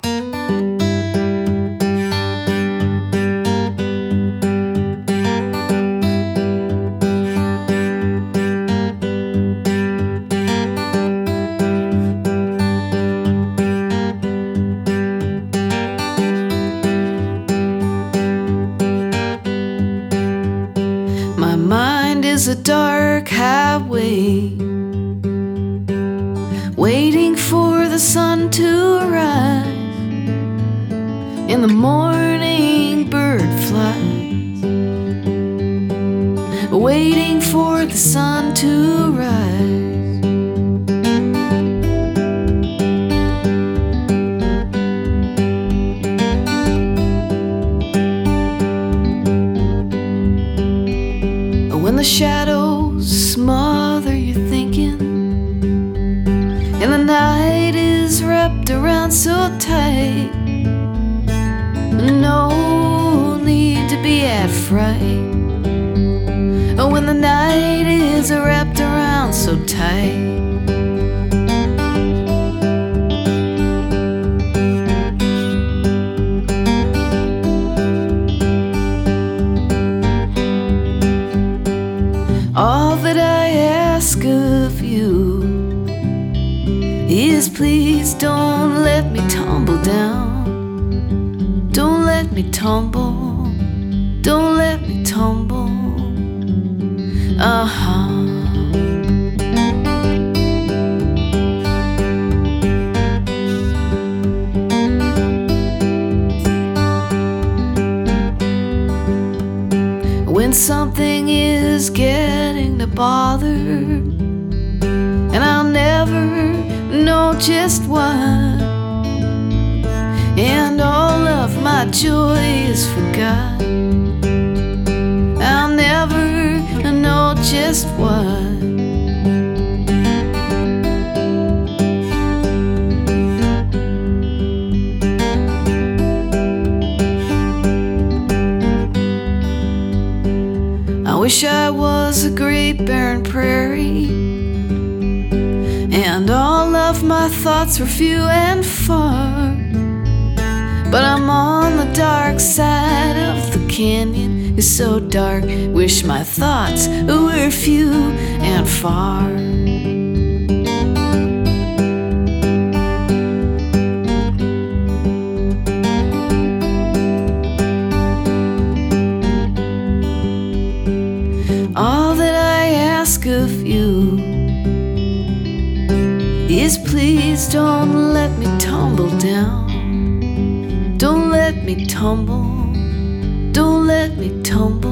My mind is a dark highway, waiting for the sun to rise. In the morning, bird flies, waiting for the sun to rise. When the shadows smother your thinking, and the night is wrapped around so tight, no need to be at fright. When the night is wrapped around so tight, all that I ask of you is please don't let me tumble down. Don't let me tumble. Don't let me tumble. When something is getting to bother, and I'll never know just why, and all of my joy is forgotten, I'll never know just why. I wish I was a great barren prairie, and all of my thoughts were few and far. But I'm on the dark side of the canyon, it's so dark, wish my thoughts were few and far. All that I ask of you is please don't let me tumble down. Don't let me tumble. Don't let me tumble.